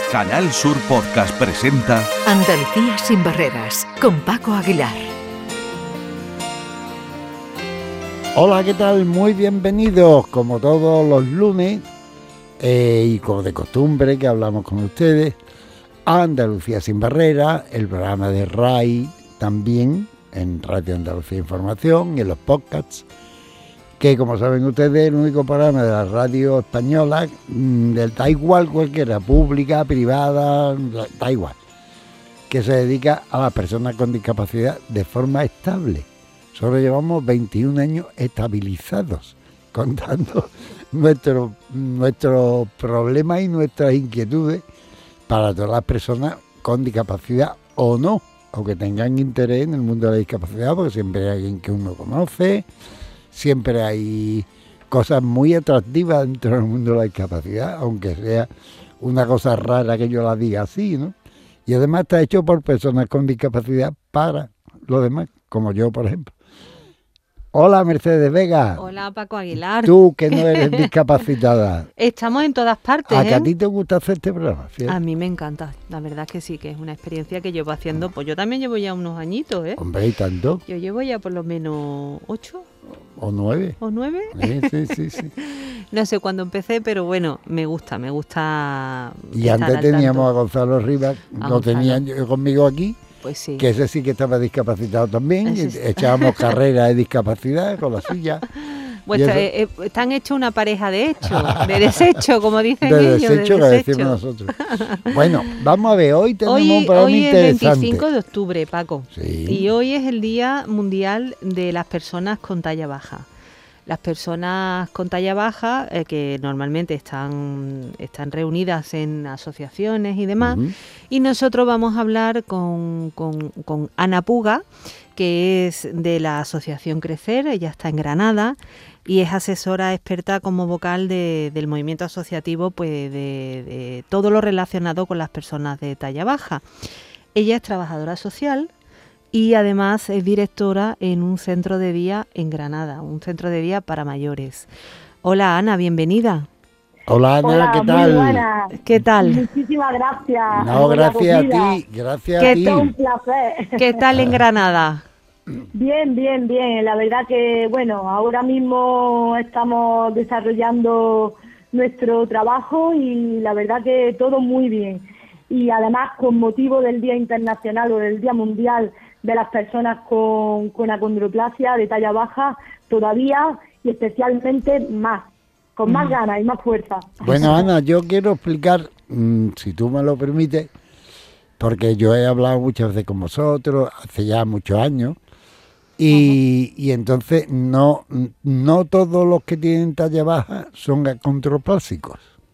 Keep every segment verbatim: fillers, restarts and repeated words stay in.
Canal Sur Podcast presenta Andalucía sin barreras, con Paco Aguilar. Hola, ¿qué tal? Muy bienvenidos, como todos los lunes, eh, y como de costumbre que hablamos con ustedes, a Andalucía sin barreras, el programa de R A I también, en Radio Andalucía Información y en los podcasts, que como saben ustedes es el único programa de la radio española, del da igual cualquiera, pública, privada, da igual, que se dedica a las personas con discapacidad de forma estable. Solo llevamos veintiún años estabilizados, contando nuestros nuestros problemas y nuestras inquietudes para todas las personas con discapacidad o no, o que tengan interés en el mundo de la discapacidad, porque siempre hay alguien que uno conoce. Siempre hay cosas muy atractivas dentro del mundo de la discapacidad, aunque sea una cosa rara que yo la diga así, ¿no? Y además está hecho por personas con discapacidad para los demás, como yo, por ejemplo. Hola, Mercedes Vega. Hola, Paco Aguilar. Tú, que no eres discapacitada. Estamos en todas partes, ¿A ¿eh? que a ti te gusta hacer este programa? ¿Fíjate? A mí me encanta, la verdad que sí, que es una experiencia que llevo haciendo, pues yo también llevo ya unos añitos, ¿eh? Hombre, ¿y tanto? Yo llevo ya por lo menos ocho. ¿O nueve? ¿O nueve? Sí, sí, sí, sí. No sé cuándo empecé, pero bueno, me gusta, me gusta. Y antes teníamos a Gonzalo Rivas, A lo Gonzalo. tenían yo conmigo aquí. Pues sí. Que ese sí que estaba discapacitado también, Ese y sí. echábamos carreras de discapacidad con la silla. Pues Y eso- eh, eh, están hechos una pareja de hecho, de desecho, como dicen de ellos. desecho que de decimos nosotros. Bueno, vamos a ver, hoy tenemos un Hoy, programa hoy es interesante. veinticinco de octubre, Paco. Sí. Y hoy es el Día Mundial de las Personas con Talla Baja. Las personas con talla baja, eh, que normalmente están, están reunidas en asociaciones y demás, Ujú. y nosotros vamos a hablar con, con, con Ana Puga, que es de la Asociación Crecer. Ella está en Granada y es asesora experta como vocal de, del movimiento asociativo, pues de, de todo lo relacionado con las personas de talla baja. Ella es trabajadora social y además es directora en un centro de día en Granada, un centro de día para mayores. Hola Ana, bienvenida. Hola Ana, Hola, ¿qué muy tal? buenas. ¿Qué tal? Muchísimas gracias. No, por la gracias a acogida. ti, gracias a ¿Qué ti. Es un placer. ¿Qué tal en Granada? Bien, bien, bien. La verdad que, bueno, ahora mismo estamos desarrollando nuestro trabajo y la verdad que todo muy bien. Y además, con motivo del Día Internacional o del Día Mundial de las Personas con, con acondroplasia de talla baja, todavía y especialmente más, con más ganas y más fuerza. Bueno, Ana, yo quiero explicar, mm, si tú me lo permites, porque yo he hablado muchas veces con vosotros, hace ya muchos años, y, y entonces no, no todos los que tienen talla baja son acondroplásicos,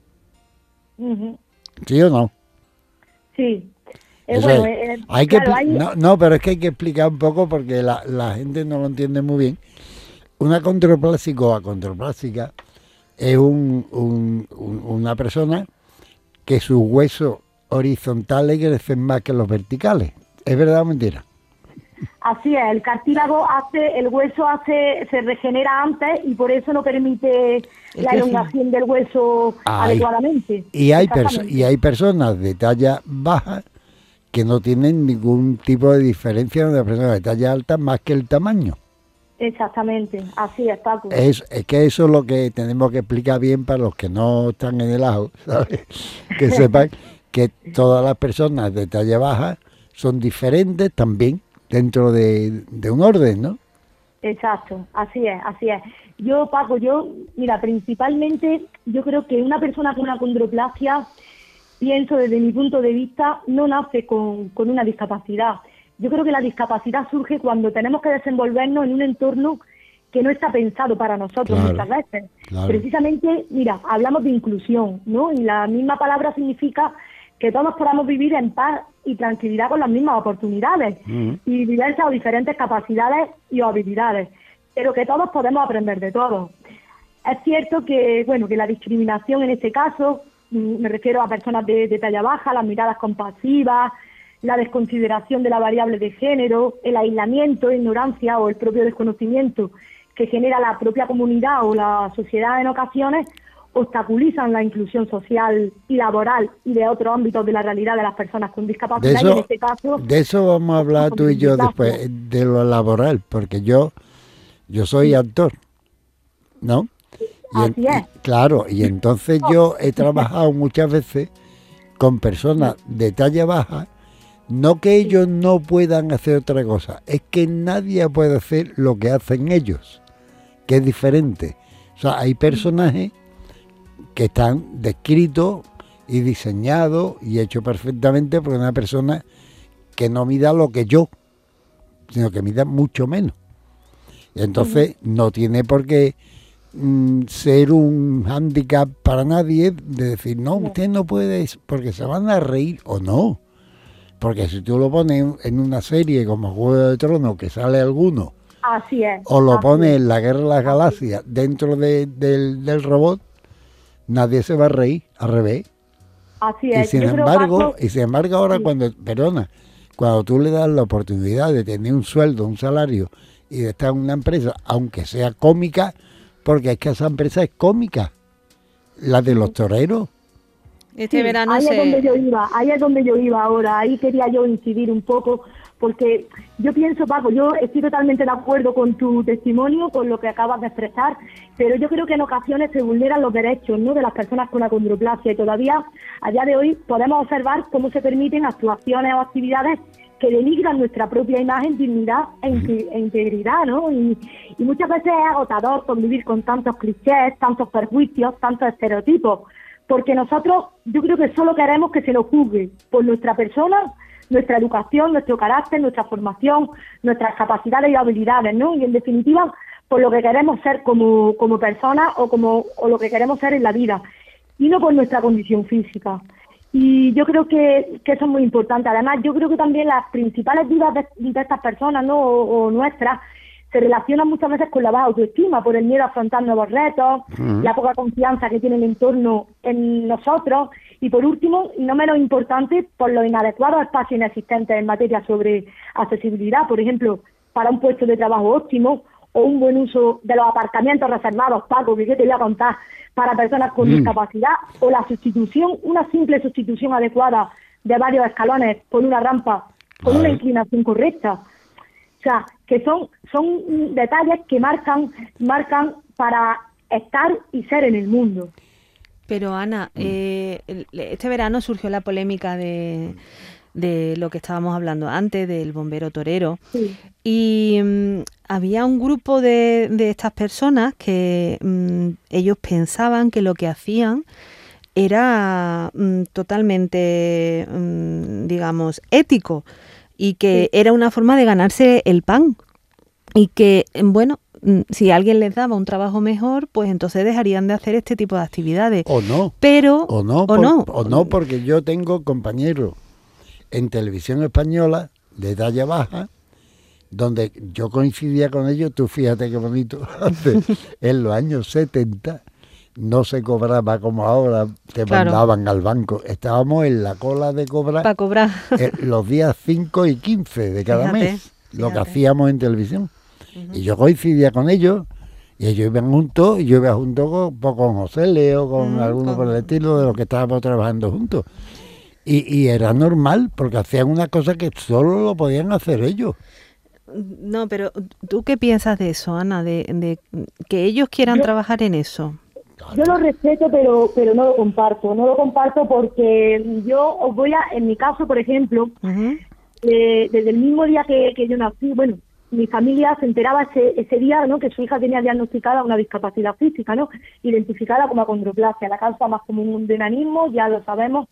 Ujú. ¿sí o no? Sí. Eh, Eso bueno, es. eh, Hay que claro, expli- hay- no, no, pero es que hay que explicar un poco porque la, la gente no lo entiende muy bien. Una acondroplásico o acondroplástica es un, un- un- una persona que sus huesos horizontales crecen más que los verticales. ¿Es verdad o mentira? Así es, el cartílago hace, el hueso hace, se regenera antes y por eso no permite la crecimiento. elongación del hueso Ay. adecuadamente. Y hay, perso- Exactamente. y hay personas de talla baja que no tienen ningún tipo de diferencia de una persona de talla alta más que el tamaño. Exactamente, así es, Paco. Es, es que eso es lo que tenemos que explicar bien para los que no están en el ajo, ¿sabes? Que sepan que todas las personas de talla baja son diferentes también dentro de, de un orden, ¿no? Exacto, así es, así es. Yo, Paco, yo, mira, principalmente yo creo que una persona con una acondroplasia, pienso desde mi punto de vista, no nace con, con una discapacidad. Yo creo que la discapacidad surge cuando tenemos que desenvolvernos en un entorno que no está pensado para nosotros Claro, muchas veces. claro. Precisamente, mira, hablamos de inclusión, ¿no? Y la misma palabra significa que todos podamos vivir en paz y tranquilidad con las mismas oportunidades Ujú. y diversas o diferentes capacidades y habilidades, pero que todos podemos aprender de todo. Es cierto que, bueno, que la discriminación en este caso, mm, me refiero a personas de, de talla baja, las miradas compasivas, la desconsideración de la variable de género, el aislamiento, ignorancia o el propio desconocimiento que genera la propia comunidad o la sociedad en ocasiones, obstaculizan la inclusión social y laboral y de otros ámbitos de la realidad de las personas con discapacidad. De eso, y en este caso, de eso vamos a hablar tú y yo después, de lo laboral, porque yo, yo soy actor, ¿no? Y en, Así es. y, claro, y entonces yo he trabajado muchas veces con personas de talla baja, no que ellos no puedan hacer otra cosa, es que nadie puede hacer lo que hacen ellos, que es diferente. O sea, hay personajes que están descritos y diseñados y hechos perfectamente por una persona que no mida lo que yo, sino que mida mucho menos. Y entonces uh-huh. no tiene por qué mm, ser un hándicap para nadie de decir, no, usted no puede, porque se van a reír o no. Porque si tú lo pones en una serie como Juego de Tronos, que sale alguno, así es, o lo así pones es. en la Guerra de las Galaxias dentro de, del, del robot, nadie se va a reír, al revés. Así es. Y sin Yo embargo, creo, Paco, y sin embargo ahora sí. cuando, perdona, cuando tú le das la oportunidad de tener un sueldo, un salario y de estar en una empresa, aunque sea cómica, porque es que esa empresa es cómica, la de los toreros. Este sí, verano ahí se... es donde yo iba, ahí es donde yo iba ahora, ahí quería yo incidir un poco, porque yo pienso, Paco, yo estoy totalmente de acuerdo con tu testimonio, con lo que acabas de expresar, pero yo creo que en ocasiones se vulneran los derechos, ¿no?, de las personas con acondroplasia, y todavía a día de hoy podemos observar cómo se permiten actuaciones o actividades que denigran nuestra propia imagen, dignidad e, inte- e integridad, ¿no? Y, y muchas veces es agotador convivir con tantos clichés, tantos perjuicios, tantos estereotipos, porque nosotros, yo creo que solo queremos que se nos juzgue por nuestra persona, nuestra educación, nuestro carácter, nuestra formación, nuestras capacidades y habilidades, ¿no? Y en definitiva, por lo que queremos ser como, como personas o como o lo que queremos ser en la vida, y no por nuestra condición física. Y yo creo que, que eso es muy importante. Además, yo creo que también las principales dudas de, de estas personas, ¿no?, o, o nuestras, se relacionan muchas veces con la baja autoestima, por el miedo a afrontar nuevos retos, uh-huh. la poca confianza que tiene el entorno en nosotros, y por último, y no menos importante, por los inadecuados espacios inexistentes en materia sobre accesibilidad, por ejemplo, para un puesto de trabajo óptimo, o un buen uso de los aparcamientos reservados, Paco, que yo te voy a contar, para personas con mm. discapacidad, o la sustitución, una simple sustitución adecuada de varios escalones por una rampa con Ay. una inclinación correcta. O sea, que son son detalles que marcan marcan para estar y ser en el mundo. Pero Ana, eh, este verano surgió la polémica de, de lo que estábamos hablando antes, del bombero torero, sí. y um, había un grupo de, de estas personas que um, ellos pensaban que lo que hacían era um, totalmente, um, digamos, ético, y que sí. era una forma de ganarse el pan, y que, bueno, si alguien les daba un trabajo mejor, pues entonces dejarían de hacer este tipo de actividades. O no. Pero, o no, o por, no. O no, porque yo tengo compañeros en televisión española de talla baja, donde yo coincidía con ellos. Tú fíjate qué bonito, en los años setenta no se cobraba como ahora, te claro. mandaban al banco. Estábamos en la cola de cobrar, para cobrar eh, los días cinco y quince de cada fíjate, mes, fíjate. lo que hacíamos en televisión. Uh-huh. Y yo coincidía con ellos, y ellos iban juntos, y yo iba junto con, con José Leo, con uh-huh. alguno con... por el estilo de los que estábamos trabajando juntos. Y, y era normal, porque hacían una cosa que solo lo podían hacer ellos. No, pero ¿tú qué piensas de eso, Ana? De, de que ellos quieran yo, trabajar en eso. Yo lo respeto, pero pero no lo comparto. No lo comparto porque yo os voy a, en mi caso, por ejemplo, uh-huh. eh, desde el mismo día que, que yo nací, bueno, mi familia se enteraba ese, ese día, ¿no?, que su hija tenía diagnosticada una discapacidad física, ¿no?, identificada como acondroplasia, la causa más común de enanismo, ya lo sabemos.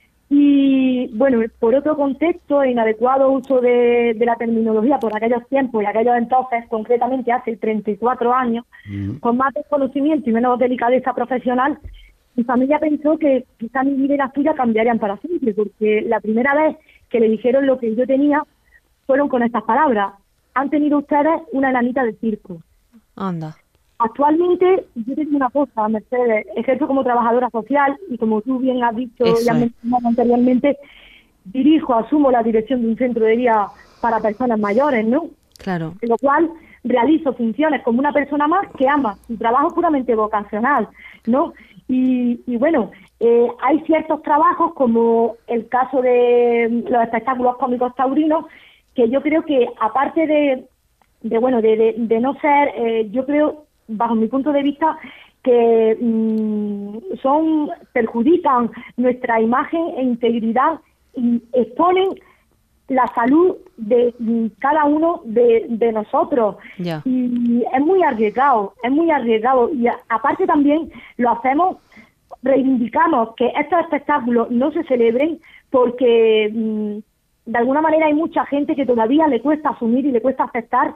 Y bueno, por otro contexto, inadecuado uso de, de la terminología por aquellos tiempos y aquellos entonces, concretamente hace treinta y cuatro años, mm. con más desconocimiento y menos delicadeza profesional, mi familia pensó que quizá mi vida y la suya cambiarían para siempre, porque la primera vez que le dijeron lo que yo tenía fueron con estas palabras: han tenido ustedes una enanita de circo. Anda. Actualmente, yo tengo una cosa, Mercedes, ejerzo como trabajadora social y, como tú bien has dicho y has mencionado anteriormente, dirijo, asumo la dirección de un centro de día para personas mayores, ¿no? Claro. En lo cual realizo funciones como una persona más que ama su trabajo puramente vocacional, ¿no? Y, y bueno, eh, hay ciertos trabajos, como el caso de los espectáculos cómicos taurinos, que yo creo que aparte de, de bueno, de, de, de no ser, eh, yo creo, bajo mi punto de vista, que mmm, son perjudican nuestra imagen e integridad y exponen la salud de cada uno de, de nosotros. Ya. Y es muy arriesgado, es muy arriesgado. Y a, aparte también lo hacemos, reivindicamos que estos espectáculos no se celebren porque mmm, de alguna manera hay mucha gente que todavía le cuesta asumir y le cuesta aceptar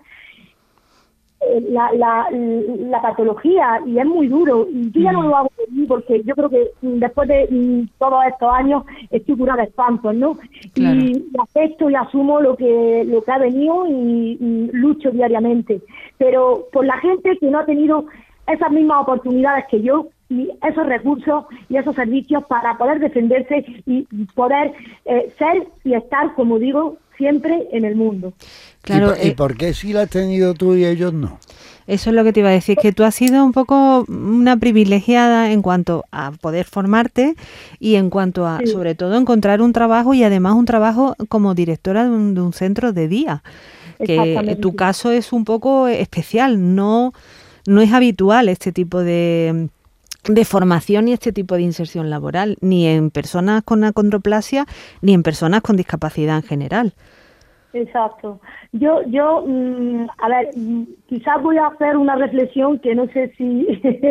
La, la, la patología, y es muy duro, y yo ya no lo hago por mí porque yo creo que después de mm, todos estos años estoy curada de espantos, ¿no? Claro. Y acepto y asumo lo que lo que ha venido y, y lucho diariamente, pero por la gente que no ha tenido esas mismas oportunidades que yo y esos recursos y esos servicios para poder defenderse y poder eh, ser y estar, como digo, siempre en el mundo. Claro, ¿Y, por, eh, ¿Y por qué sí la has tenido tú y ellos no? Eso es lo que te iba a decir, que tú has sido un poco una privilegiada en cuanto a poder formarte y en cuanto a, sí. sobre todo, encontrar un trabajo y además un trabajo como directora de un, de un centro de día. Que tu caso es un poco especial, no, no es habitual este tipo de, de formación y este tipo de inserción laboral, ni en personas con acondroplasia ni en personas con discapacidad en general. Exacto. Yo, yo, mmm, a ver, mmm, quizás voy a hacer una reflexión que no sé si,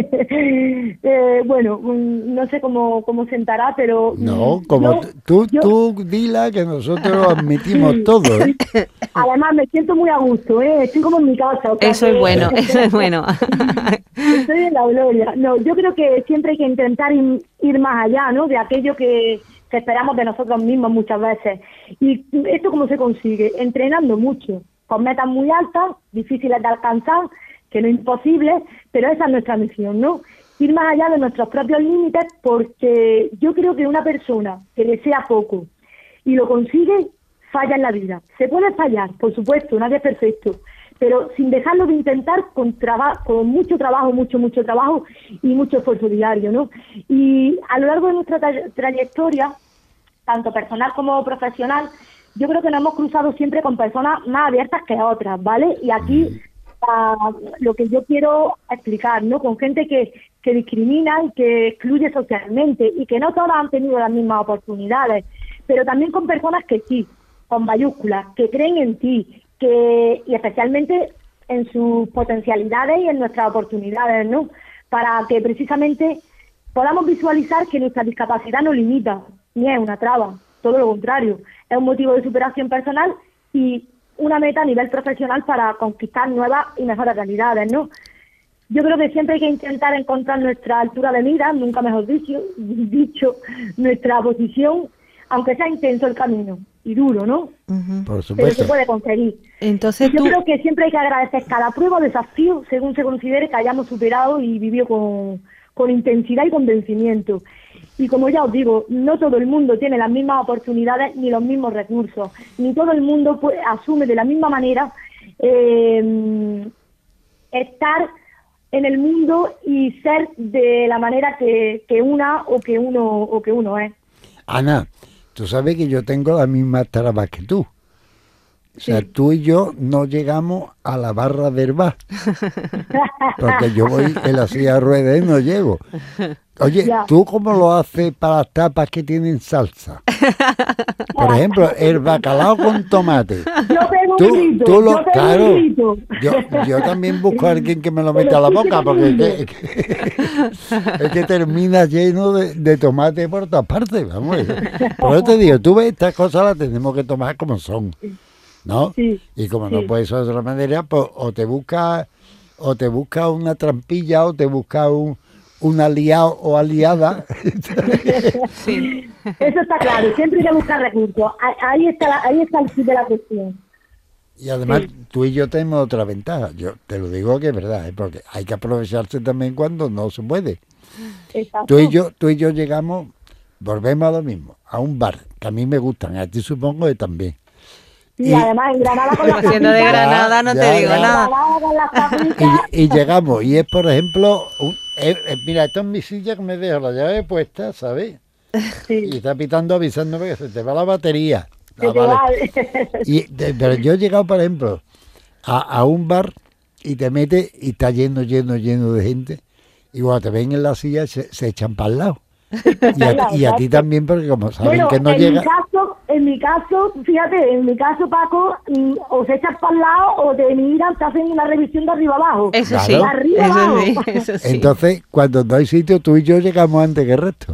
eh, bueno, mmm, no sé cómo, cómo sentará, pero... No, mmm, como yo, tú, yo, tú dila que nosotros admitimos sí. todo, ¿eh? Además me siento muy a gusto, ¿eh? Estoy como en mi casa. O sea, Eso que, es bueno, eso es bueno. Estoy en la gloria. No, yo creo que siempre hay que intentar ir, ir más allá, ¿no? De aquello que... que esperamos de nosotros mismos muchas veces. ¿Y esto cómo se consigue? Entrenando mucho, con metas muy altas, difíciles de alcanzar, que no es imposible, pero esa es nuestra misión, ¿no? Ir más allá de nuestros propios límites, porque yo creo que una persona que desea poco y lo consigue, falla en la vida. Se puede fallar, por supuesto, nadie es perfecto, pero sin dejarlo de intentar con, traba- con mucho trabajo, mucho, mucho trabajo y mucho esfuerzo diario, ¿no? Y a lo largo de nuestra tra- trayectoria, tanto personal como profesional, yo creo que nos hemos cruzado siempre con personas más abiertas que otras, ¿vale? Y aquí uh, lo que yo quiero explicar, ¿no? Con gente que, que discrimina y que excluye socialmente y que no todas han tenido las mismas oportunidades, pero también con personas que sí, con mayúsculas, que creen en ti, que y especialmente en sus potencialidades y en nuestras oportunidades, ¿no? Para que precisamente podamos visualizar que nuestra discapacidad no limita, ni es una traba, todo lo contrario, es un motivo de superación personal y una meta a nivel profesional para conquistar nuevas y mejores realidades, ¿no? Yo creo que siempre hay que intentar encontrar nuestra altura de mira, nunca mejor dicho, dicho nuestra posición, aunque sea intenso el camino y duro, ¿no? Uh-huh. Por supuesto. Pero se puede conseguir. Entonces yo tú... creo que siempre hay que agradecer cada prueba o desafío según se considere que hayamos superado y vivido con, con intensidad y convencimiento. Y como ya os digo, no todo el mundo tiene las mismas oportunidades ni los mismos recursos, ni todo el mundo pues, asume de la misma manera eh, estar en el mundo y ser de la manera que, que una o que uno o que uno es. Ana, tú sabes que yo tengo las mismas trabas que tú. O sea, sí. Tú y yo no llegamos a la barra del bar. Porque yo voy en la silla de ruedas y no llego. Oye, ya. ¿Tú cómo lo haces para las tapas que tienen salsa? Por ejemplo, el bacalao con tomate. Yo pego tú, un grito, tú lo, yo pego claro, un grito. Yo, yo también busco a alguien que me lo meta a la boca, porque es que, es que, es que termina lleno de, de tomate por todas partes. Vamos. Por eso te digo, tú ves, estas cosas las tenemos que tomar como son, ¿no? Sí, y como sí. no puede ser de otra manera, pues o te busca o te busca una trampilla o te busca un un aliado o aliada. Sí. Eso está claro, siempre hay que buscar recursos. Ahí está, la, ahí está el kit de la cuestión. Y además, sí. Tú y yo tenemos otra ventaja. Yo te lo digo que es verdad, ¿eh? Porque hay que aprovecharse también cuando no se puede. Exacto. Tú y yo, tú y yo llegamos, volvemos a lo mismo, a un bar, que a mí me gustan, a ti supongo que también. Y, y además en Granada con las Siendo de Granada no ya, te digo ya. nada. Con las y, y llegamos, y es por ejemplo, un, eh, eh, mira, esto es mi silla que me deja la llave puesta, ¿sabes? Sí. Y está pitando avisándome que se te va la batería. Que Ah, te vale. va- Y, de- pero yo he llegado, por ejemplo, a, a un bar y te metes y está lleno, lleno, lleno de gente. Y cuando te ven en la silla se, se echan para el lado. Y a, y a ti también, porque como saben Bueno, que no en llega... mi caso, en mi caso, fíjate, en mi caso, Paco, mm, o se echas para el lado o te miran, te hacen una revisión de arriba abajo. Eso Claro. sí, De arriba eso abajo. sí, eso sí. Entonces, cuando no hay sitio, tú y yo llegamos antes que el resto.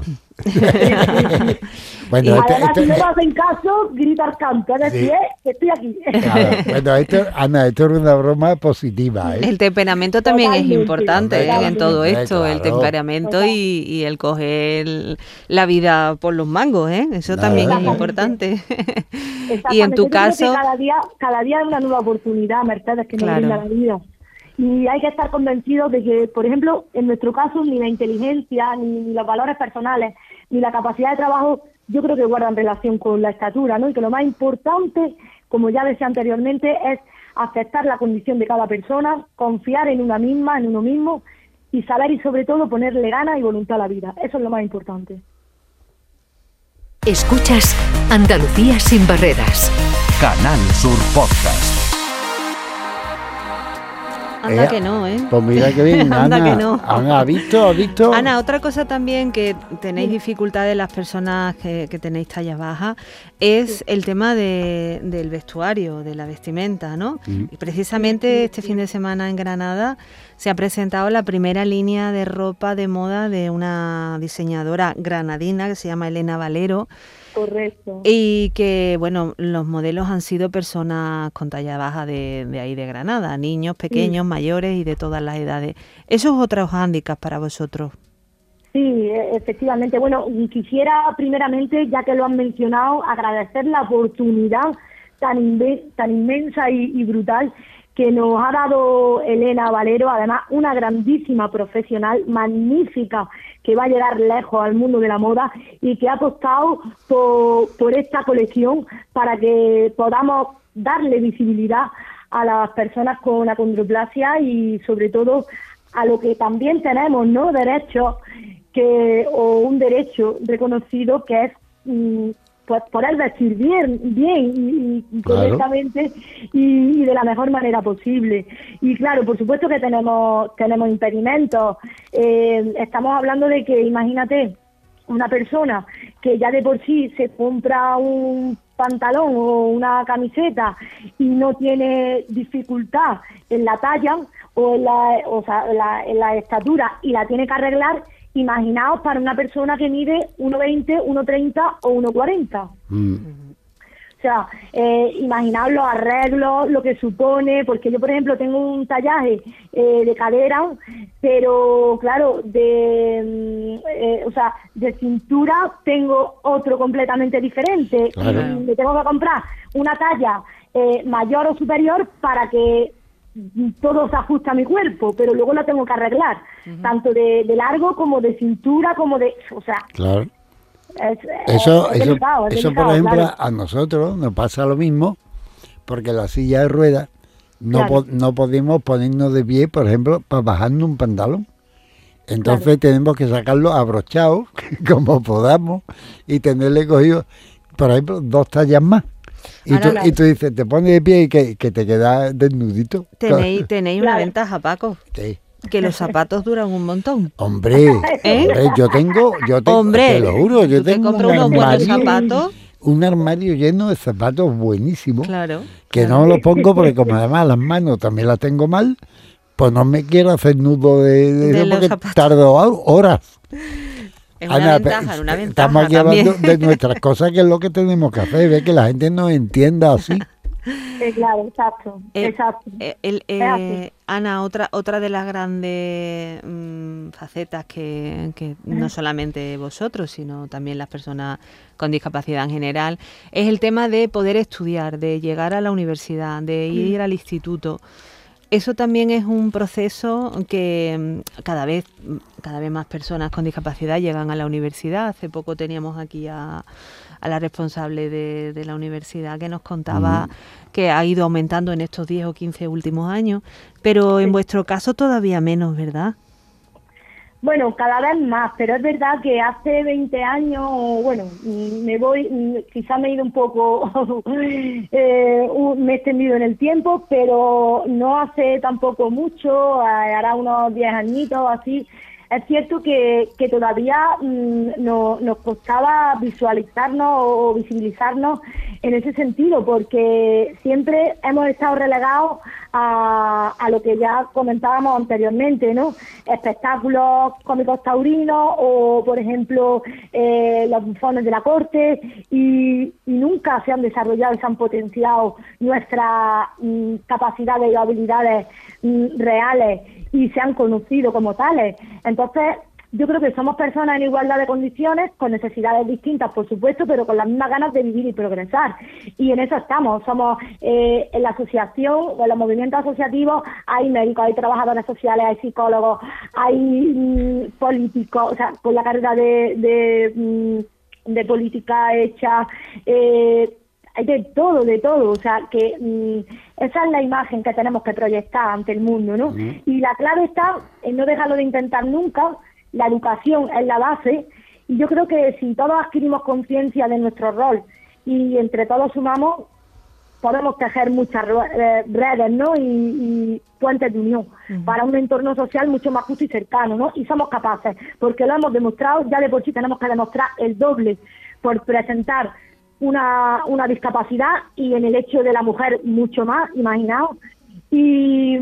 Bueno, Y esto, Además, esto- si no te hacen caso, gritas canto, es decir, Sí. eh, que estoy aquí. claro, bueno, esto, Ana, esto es una broma positiva, ¿eh? El temperamento también Totalmente, es importante, ¿eh? en totalmente. todo esto, el Claro. temperamento y, y el coger la vida por los mangos, ¿eh? Eso Nada. también es Exactamente. importante. Exactamente. Y en tu Yo creo que caso, cada día, cada día es una nueva oportunidad, Mercedes, que nos Claro. brinda la vida. Y hay que estar convencidos de que, por ejemplo, en nuestro caso, ni la inteligencia, ni, ni los valores personales, ni la capacidad de trabajo, yo creo que guardan relación con la estatura, ¿no? Y que lo más importante, como ya decía anteriormente, es aceptar la condición de cada persona, confiar en una misma, en uno mismo, y saber y sobre todo ponerle ganas y voluntad a la vida. Eso es lo más importante. Escuchas Andalucía sin barreras. Canal Sur Podcast. anda Eh, que no, ¿eh? Pues mira que bien, Anda Ana. que no. Ana, ¿has visto? ¿Has visto? Ana, otra cosa también que tenéis dificultades las personas que, que tenéis tallas bajas es el tema de, del vestuario, de la vestimenta, ¿no? Mm. Y precisamente este fin de semana en Granada se ha presentado la primera línea de ropa de moda de una diseñadora granadina que se llama Elena Valero. Correcto. Y que, bueno, los modelos han sido personas con talla baja de, de ahí de Granada, niños, pequeños, mayores y de todas las edades. ¿Eso es otro hándicap para vosotros? Sí, e- efectivamente. Bueno, y quisiera primeramente, ya que lo han mencionado, agradecer la oportunidad tan, inve- tan inmensa y, y brutal que nos ha dado Elena Valero, además una grandísima profesional, magnífica, que va a llegar lejos al mundo de la moda y que ha apostado por, por esta colección para que podamos darle visibilidad a las personas con acondroplasia y sobre todo a lo que también tenemos, ¿no? Derechos que o un derecho reconocido que es mm, pues poder vestir bien, bien y, y Claro. correctamente y, y de la mejor manera posible. Y claro, por supuesto que tenemos tenemos impedimentos. Eh, estamos hablando de que, imagínate, una persona que ya de por sí se compra un pantalón o una camiseta y no tiene dificultad en la talla o en la, o sea, en la, en la estatura y la tiene que arreglar, imaginaos para una persona que mide uno veinte, uno treinta o uno cuarenta. Mm. O sea, eh, imaginaos los arreglos, lo que supone, porque yo, por ejemplo, tengo un tallaje eh, de cadera, pero claro, de, mm, eh, o sea, de cintura tengo otro completamente diferente. Claro. Y me tengo que comprar una talla eh, mayor o superior para que mm, todo se ajuste a mi cuerpo, pero luego lo tengo que arreglar, tanto de, de largo como de cintura, como de, o sea, Claro. es, Eso, es eso, delicado, es eso delicado, por ejemplo, claro. a nosotros nos pasa lo mismo, porque la silla de ruedas no, Claro. po- no podemos ponernos de pie, por ejemplo, para bajarnos un pantalón. Entonces tenemos que sacarlo abrochado, como podamos, y tenerle cogido, por ejemplo, dos tallas más. Y Ahora tú, la- y tú dices, te pones de pie y que, que te quedas desnudito. Tenéis, tenéis una Claro. ventaja, Paco, Sí. que los zapatos duran un montón. Hombre, ¿Eh? hombre, yo tengo, yo tengo, Hombre, te lo juro, yo tú te tengo un compras unos buenos armario, zapatos. un armario lleno de zapatos buenísimos, Claro. que no los pongo porque como además las manos también las tengo mal, pues no me quiero hacer nudo de, de De eso los porque zapatos. tardo horas. Es una Ana, ventaja, pe- una ventaja estamos aquí también. hablando de nuestras cosas, que es lo que tenemos que hacer, ve que la gente nos entienda así. Eh, claro, exacto, Eh, exacto. Eh, el, Es eh, así. Ana, otra otra de las grandes mm, facetas que, que no solamente vosotros, sino también las personas con discapacidad en general, es el tema de poder estudiar, de llegar a la universidad, de ir al instituto. Eso también es un proceso que mm, cada vez mm, cada vez más personas con discapacidad llegan a la universidad. Hace poco teníamos aquí a, a la responsable de, de la universidad que nos contaba que ha ido aumentando en estos diez o quince últimos años, pero en vuestro caso todavía menos, ¿verdad? Bueno, cada vez más, pero es verdad que hace veinte años, bueno, me voy, quizá me he ido un poco, eh, me he extendido en el tiempo, pero no hace tampoco mucho, hará unos diez añitos o así. Es cierto que, que todavía mmm, no, nos costaba visualizarnos o visibilizarnos en ese sentido, porque siempre hemos estado relegados a, a lo que ya comentábamos anteriormente, ¿no? Espectáculos cómicos taurinos o, por ejemplo, eh, los bufones de la corte, y, y nunca se han desarrollado y se han potenciado nuestras mm, capacidades y habilidades mm, reales y se han conocido como tales. Entonces, yo creo que somos personas en igualdad de condiciones, con necesidades distintas, por supuesto, pero con las mismas ganas de vivir y progresar. Y en eso estamos. Somos eh, en la asociación, o en los movimientos asociativos, hay médicos, hay trabajadores sociales, hay psicólogos, hay mmm, políticos, o sea, con la carrera de, de, mmm, de política hecha, eh, hay de todo, de todo, o sea, que mmm, esa es la imagen que tenemos que proyectar ante el mundo, ¿no? Uh-huh. Y la clave está en no dejarlo de intentar nunca. La educación es la base, y yo creo que si todos adquirimos conciencia de nuestro rol y entre todos sumamos, podemos tejer muchas redes, ¿no? Y, y puentes de unión uh-huh. para un entorno social mucho más justo y cercano, ¿no? Y somos capaces, porque lo hemos demostrado, ya de por sí tenemos que demostrar el doble por presentar una, una discapacidad, y en el hecho de la mujer mucho más, imaginaos. Y,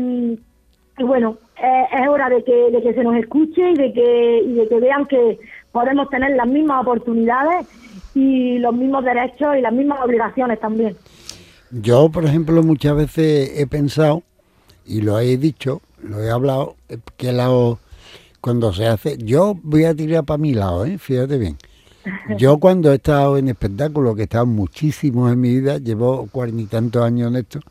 y bueno, eh, es hora de que, de que se nos escuche y de que, y de que vean que podemos tener las mismas oportunidades y los mismos derechos y las mismas obligaciones también. Yo, por ejemplo, muchas veces he pensado, y lo he dicho, lo he hablado, que la, cuando se hace... Yo voy a tirar para mi lado, ¿eh? Fíjate bien. Yo cuando he estado en espectáculos, que he estado muchísimos en mi vida, llevo cuarenta y tantos años en esto,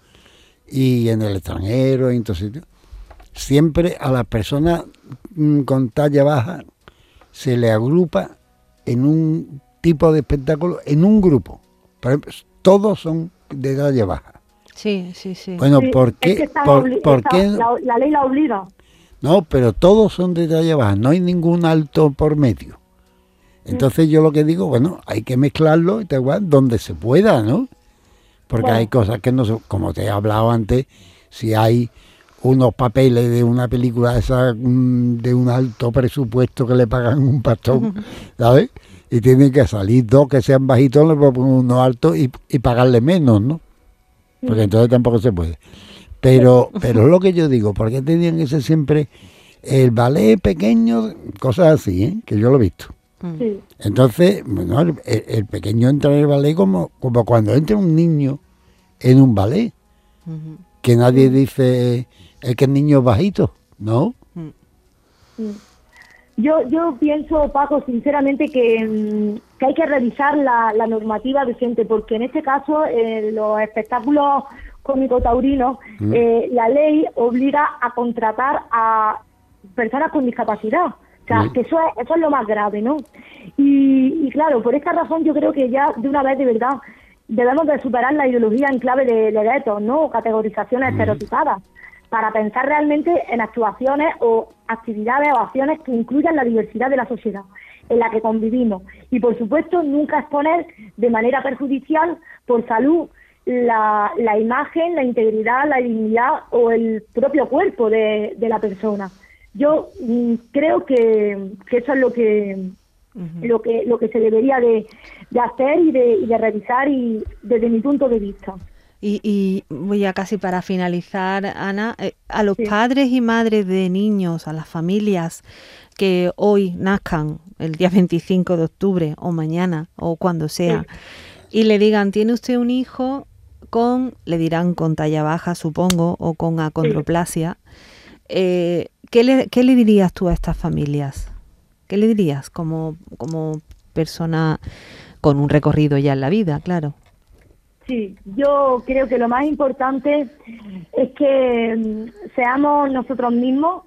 y en el extranjero, y en todos sitios, siempre a las personas mmm, con talla baja se le agrupa en un tipo de espectáculo, en un grupo. Por ejemplo, todos son de talla baja. Sí, sí, sí. Bueno, sí, ¿por qué? Es que está por, obli- ¿por está, qué? La, la ley la obliga. No, pero todos son de talla baja, no hay ningún alto por medio. Entonces yo lo que digo, bueno, hay que mezclarlo y te igual donde se pueda, ¿no? Porque bueno, hay cosas que no se, como te he hablado antes, si hay unos papeles de una película esa de un alto presupuesto que le pagan un pastón, ¿sabes? Y tienen que salir dos que sean bajitos, le ponen uno alto y, y pagarle menos, ¿no? Porque entonces tampoco se puede. Pero, pero es lo que yo digo, ¿por qué tenían que ser siempre el ballet pequeño? Cosas así, ¿eh? Que yo lo he visto. Sí. Entonces, bueno, el, el pequeño entra en el ballet como, como cuando entra un niño en un ballet, uh-huh. que nadie dice es que el niño es bajito, ¿no? Uh-huh. Yo yo pienso, Paco, sinceramente que, que hay que revisar la, la normativa vigente, porque en este caso, eh, los espectáculos cómico-taurinos, uh-huh. eh, la ley obliga a contratar a personas con discapacidad. O sea, que eso es, eso es lo más grave, ¿no? Y, y claro, por esta razón yo creo que ya de una vez de verdad debemos de superar la ideología en clave de, de guetos, ¿no? Categorizaciones mm. estereotipadas, para pensar realmente en actuaciones o actividades o acciones que incluyan la diversidad de la sociedad en la que convivimos. Y por supuesto nunca exponer de manera perjudicial por salud la, la imagen, la integridad, la dignidad o el propio cuerpo de, de la persona. Yo mm, creo que, que eso es lo que uh-huh. lo que lo que se debería de, de hacer y de, y de revisar, y desde mi punto de vista. Y, y voy a casi para finalizar, Ana, eh, a los sí. padres y madres de niños, a las familias que hoy nazcan el día veinticinco de octubre o mañana o cuando sea, sí. y le digan, tiene usted un hijo con, le dirán con talla baja, supongo, o con acondroplasia, sí. eh, ¿Qué le, ¿Qué le dirías tú a estas familias? ¿Qué le dirías como, como persona con un recorrido ya en la vida, claro? Sí, yo creo que lo más importante es que seamos nosotros mismos,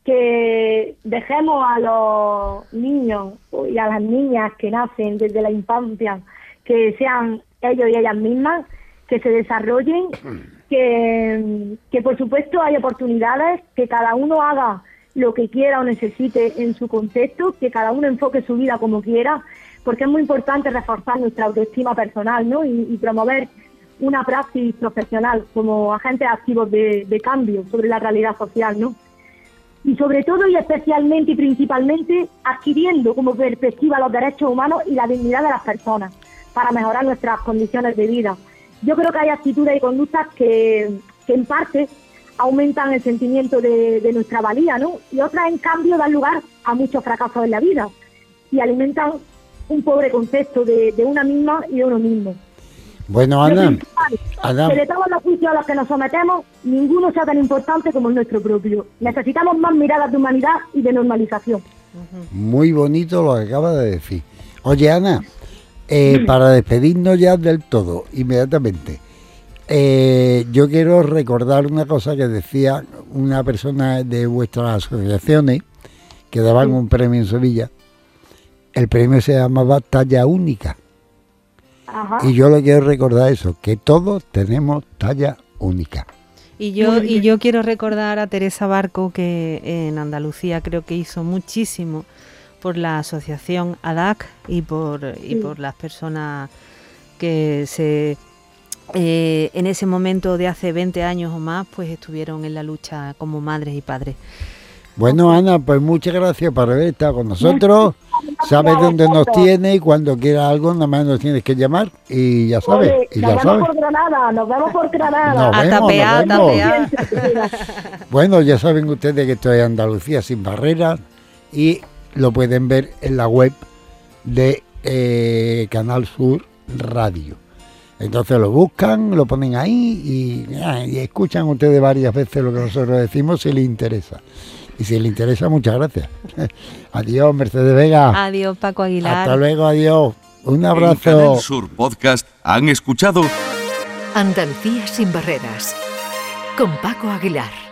que dejemos a los niños y a las niñas que nacen desde la infancia, que sean ellos y ellas mismas, que se desarrollen, que, que por supuesto hay oportunidades, que cada uno haga lo que quiera o necesite en su contexto, que cada uno enfoque su vida como quiera, porque es muy importante reforzar nuestra autoestima personal, ¿no? Y, y promover una praxis profesional como agentes activos de, de cambio sobre la realidad social, ¿no? Y sobre todo y especialmente y principalmente adquiriendo como perspectiva los derechos humanos y la dignidad de las personas para mejorar nuestras condiciones de vida. Yo creo que hay actitudes y conductas que, que en parte aumentan el sentimiento de, de nuestra valía, ¿no? Y otras, en cambio, dan lugar a muchos fracasos en la vida y alimentan un pobre concepto de, de una misma y de uno mismo. Bueno, Ana, Ana, que de todos los juicios a los que nos sometemos, ninguno sea tan importante como el nuestro propio. Necesitamos más miradas de humanidad y de normalización. Muy bonito lo que acaba de decir. Oye, Ana, eh, para despedirnos ya del todo, inmediatamente, eh, yo quiero recordar una cosa que decía una persona de vuestras asociaciones que daban un premio en Sevilla. El premio se llamaba Talla Única. Ajá. Y yo le quiero recordar eso, que todos tenemos talla única. Y yo, y yo quiero recordar a Teresa Barco, que en Andalucía creo que hizo muchísimo por la asociación A D A C y por, y por las personas que se eh, en ese momento de hace veinte años o más, pues estuvieron en la lucha como madres y padres. Bueno, Ana, pues muchas gracias por haber estado con nosotros. Sabes dónde nos tiene y cuando quieras algo, nada más nos tienes que llamar y ya sabes. Oye, y nos ya vemos sabes. por Granada, nos vemos por Granada. Nos A vemos, tapear, nos vemos. tapear. Bueno, ya saben ustedes que esto es Andalucía sin barreras y lo pueden ver en la web de eh, Canal Sur Radio. Entonces lo buscan, lo ponen ahí y, y escuchan ustedes varias veces lo que nosotros decimos si les interesa. Y si les interesa, muchas gracias. Adiós, Mercedes Vega. Adiós, Paco Aguilar. Hasta luego, adiós. Un En abrazo. Canal Sur Podcast han escuchado Andalucía sin barreras. Con Paco Aguilar.